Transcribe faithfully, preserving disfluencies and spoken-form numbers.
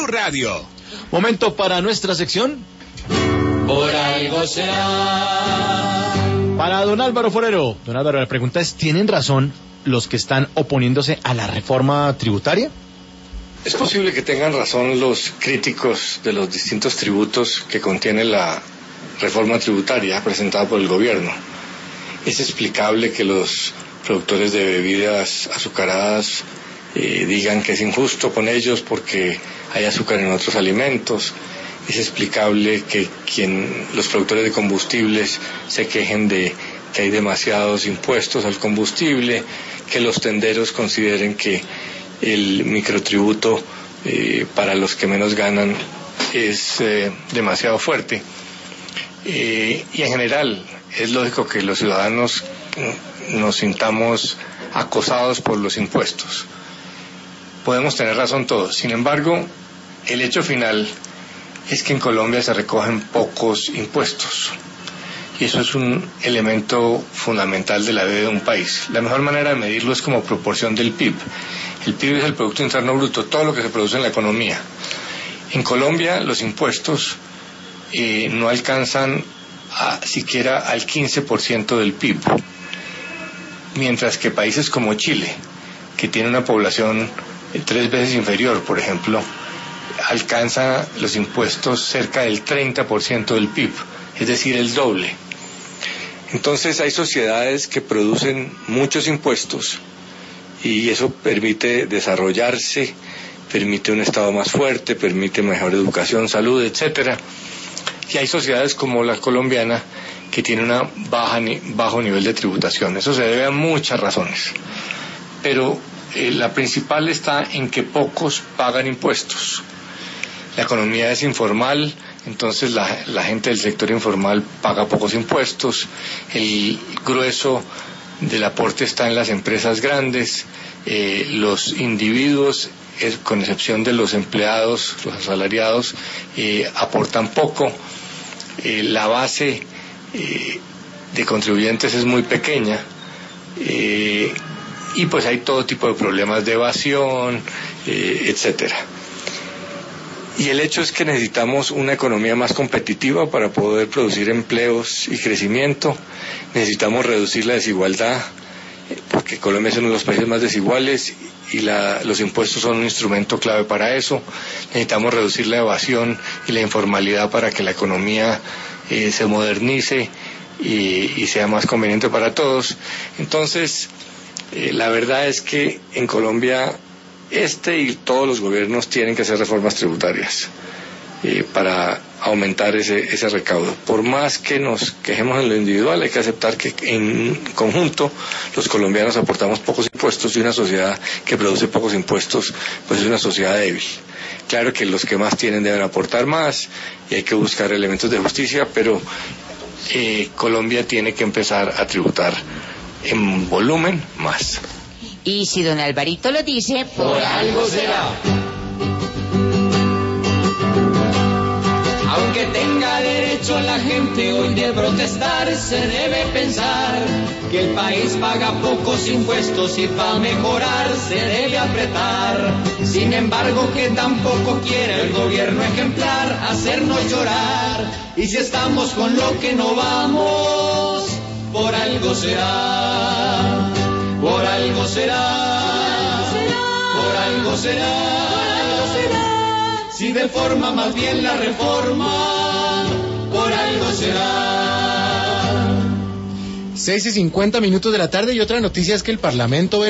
Blue Radio. Momento para nuestra sección. Por algo será. Para don Álvaro Forero. Don Álvaro, la pregunta es, ¿tienen razón los que están oponiéndose a la reforma tributaria? Es posible que tengan razón los críticos de los distintos tributos que contiene la reforma tributaria presentada por el gobierno. Es explicable que los productores de bebidas azucaradas eh, digan que es injusto con ellos porque hay azúcar en otros alimentos. Es explicable que quien, los productores de combustibles se quejen de que hay demasiados impuestos al combustible, que los tenderos consideren que el microtributo eh, para los que menos ganan es eh, demasiado fuerte. Eh, y en general es lógico que los ciudadanos nos sintamos acosados por los impuestos. Podemos tener razón todos. Sin embargo, el hecho final es que en Colombia se recogen pocos impuestos. Y eso es un elemento fundamental de la vida de un país. La mejor manera de medirlo es como proporción del P I B. El P I B es el Producto Interno Bruto, todo lo que se produce en la economía. En Colombia los impuestos eh, no alcanzan a, siquiera al quince por ciento del P I B. Mientras que países como Chile, que tiene una población eh, tres veces inferior, por ejemplo, alcanza los impuestos cerca del treinta por ciento del P I B, es decir, el doble. Entonces hay sociedades que producen muchos impuestos y eso permite desarrollarse, permite un Estado más fuerte, permite mejor educación, salud, etcétera. Y hay sociedades como la colombiana que tiene una baja, bajo nivel de tributación. Eso se debe a muchas razones. Pero eh, la principal está en que pocos pagan impuestos. La economía es informal, entonces la, la gente del sector informal paga pocos impuestos, el grueso del aporte está en las empresas grandes, eh, los individuos, es, con excepción de los empleados, los asalariados, eh, aportan poco, eh, la base eh, de contribuyentes es muy pequeña, eh, y pues hay todo tipo de problemas de evasión, eh, etcétera. Y el hecho es que necesitamos una economía más competitiva para poder producir empleos y crecimiento. Necesitamos reducir la desigualdad, porque Colombia es uno de los países más desiguales y la, los impuestos son un instrumento clave para eso. Necesitamos reducir la evasión y la informalidad para que la economía eh, se modernice y, y sea más conveniente para todos. Entonces, eh, la verdad es que en Colombia este y todos los gobiernos tienen que hacer reformas tributarias eh, para aumentar ese, ese recaudo. Por más que nos quejemos en lo individual, hay que aceptar que en conjunto los colombianos aportamos pocos impuestos y una sociedad que produce pocos impuestos pues es una sociedad débil. Claro que los que más tienen deben aportar más y hay que buscar elementos de justicia, pero eh, Colombia tiene que empezar a tributar en volumen más. Y si don Alvarito lo dice, por algo será. Aunque tenga derecho la gente hoy de protestar, se debe pensar que el país paga pocos impuestos y para mejorar se debe apretar. Sin embargo, que tampoco quiere el gobierno ejemplar hacernos llorar. Y si estamos con lo que no vamos, por algo será. Por algo será, por algo será, si deforma más bien la reforma, por algo será. seis y cincuenta minutos de la tarde y otra noticia es que el Parlamento